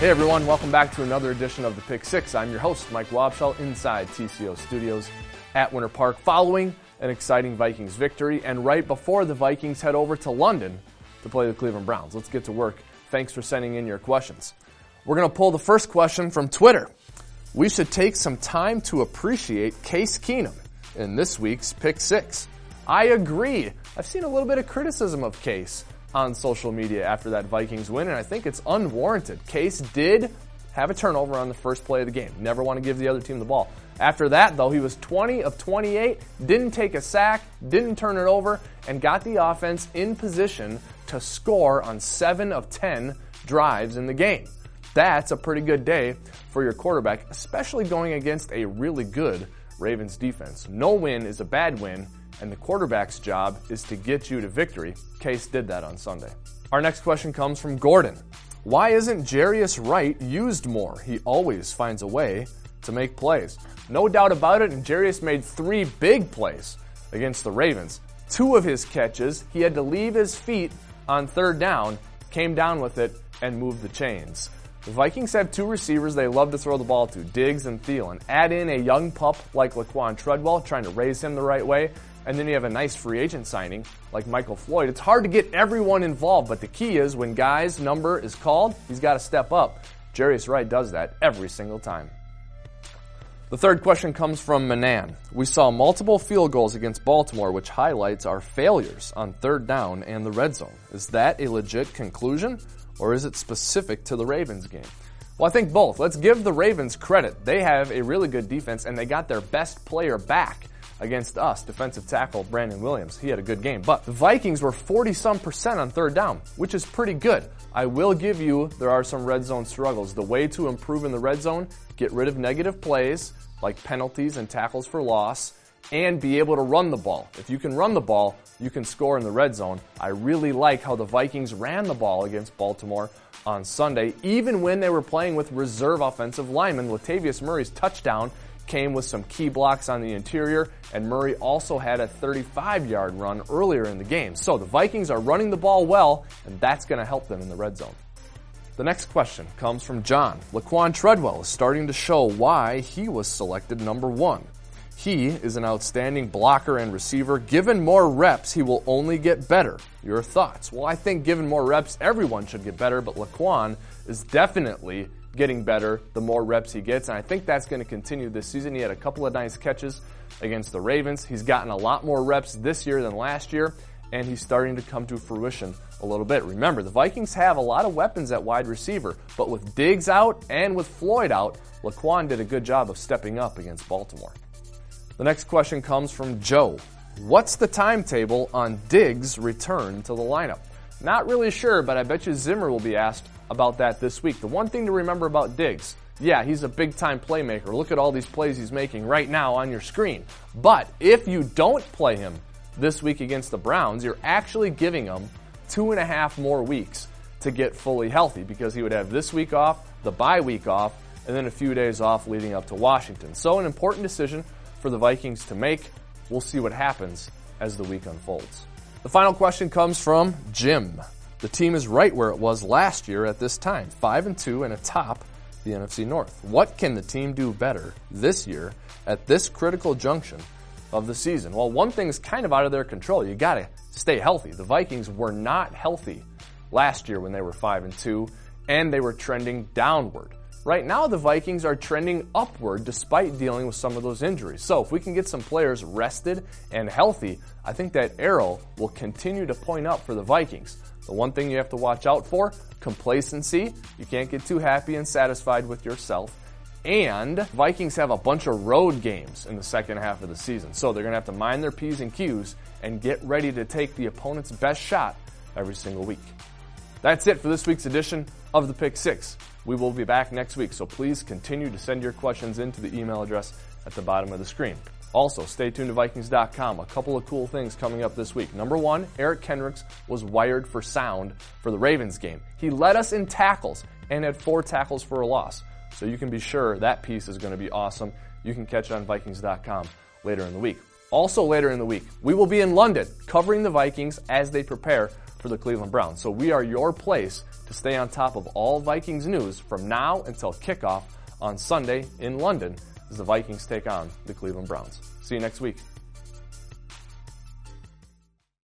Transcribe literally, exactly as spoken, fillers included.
Hey everyone, welcome back to another edition of the Pick Six. I'm your host, Mike Wobschall, inside T C O Studios at Winter Park, following an exciting Vikings victory, and right before the Vikings head over to London to play the Cleveland Browns. Let's get to work. Thanks for sending in your questions. We're going to pull the first question from Twitter. We should take some time to appreciate Case Keenum in this week's Pick Six. I agree. I've seen a little bit of criticism of Case on social media after that Vikings win, and I think it's unwarranted. Case did have a turnover on the first play of the game. Never want to give the other team the ball. After that, though, he was twenty of twenty-eight, didn't take a sack, didn't turn it over, and got the offense in position to score on seven of ten drives in the game. That's a pretty good day for your quarterback, especially going against a really good Ravens defense. No win is a bad win, and the quarterback's job is to get you to victory. Case did that on Sunday. Our next question comes from Gordon. Why isn't Jarius Wright used more? He always finds a way to make plays. No doubt about it, and Jarius made three big plays against the Ravens. Two of his catches, he had to leave his feet on third down, came down with it, and moved the chains. The Vikings have two receivers they love to throw the ball to, Diggs and Thielen. Add in a young pup like Laquan Treadwell, trying to raise him the right way, and then you have a nice free agent signing like Michael Floyd. It's hard to get everyone involved, but the key is when Guy's number is called, he's got to step up. Jarius Wright does that every single time. The third question comes from Manan. We saw multiple field goals against Baltimore, which highlights our failures on third down and the red zone. Is that a legit conclusion, or is it specific to the Ravens game? Well, I think both. Let's give the Ravens credit. They have a really good defense, and they got their best player back against us, defensive tackle Brandon Williams. He had a good game. But the Vikings were forty-some percent on third down, which is pretty good. I will give you, there are some red zone struggles. The way to improve in the red zone, get rid of negative plays, like penalties and tackles for loss, and be able to run the ball. If you can run the ball, you can score in the red zone. I really like how the Vikings ran the ball against Baltimore on Sunday, even when they were playing with reserve offensive linemen. Latavius Murray's touchdown came with some key blocks on the interior, and Murray also had a thirty-five-yard run earlier in the game. So the Vikings are running the ball well, and that's going to help them in the red zone. The next question comes from John. Laquan Treadwell is starting to show why he was selected number one. He is an outstanding blocker and receiver. Given more reps, he will only get better. Your thoughts? Well, I think given more reps, everyone should get better, but Laquan is definitely getting better the more reps he gets, and I think that's going to continue this season. He had a couple of nice catches against the Ravens. He's gotten a lot more reps this year than last year, and he's starting to come to fruition a little bit. Remember, the Vikings have a lot of weapons at wide receiver, but with Diggs out and with Floyd out, Laquan did a good job of stepping up against Baltimore. The next question comes from Joe. What's the timetable on Diggs' return to the lineup? Not really sure, but I bet you Zimmer will be asked about that this week. The one thing to remember about Diggs, yeah, he's a big-time playmaker. Look at all these plays he's making right now on your screen. But if you don't play him this week against the Browns, you're actually giving him two and a half more weeks to get fully healthy, because he would have this week off, the bye week off, and then a few days off leading up to Washington. So an important decision for the Vikings to make. We'll see what happens as the week unfolds. The final question comes from Jim. The team is right where it was last year at this time, five and two and atop the N F C North. What can the team do better this year at this critical junction of the season? Well, one thing is kind of out of their control. You got to stay healthy. The Vikings were not healthy last year when they were five and two, and they were trending downward. Right now, the Vikings are trending upward despite dealing with some of those injuries. So if we can get some players rested and healthy, I think that arrow will continue to point up for the Vikings. The one thing you have to watch out for, complacency. You can't get too happy and satisfied with yourself. And Vikings have a bunch of road games in the second half of the season. So they're going to have to mind their P's and Q's and get ready to take the opponent's best shot every single week. That's it for this week's edition of the Pick Six. We will be back next week, so please continue to send your questions into the email address at the bottom of the screen. Also, stay tuned to Vikings dot com. A couple of cool things coming up this week. Number one, Eric Kendricks was wired for sound for the Ravens game. He led us in tackles and had four tackles for a loss. So you can be sure that piece is going to be awesome. You can catch it on Vikings dot com later in the week. Also later in the week, we will be in London covering the Vikings as they prepare for the Cleveland Browns. So we are your place to stay on top of all Vikings news from now until kickoff on Sunday in London as the Vikings take on the Cleveland Browns. See you next week.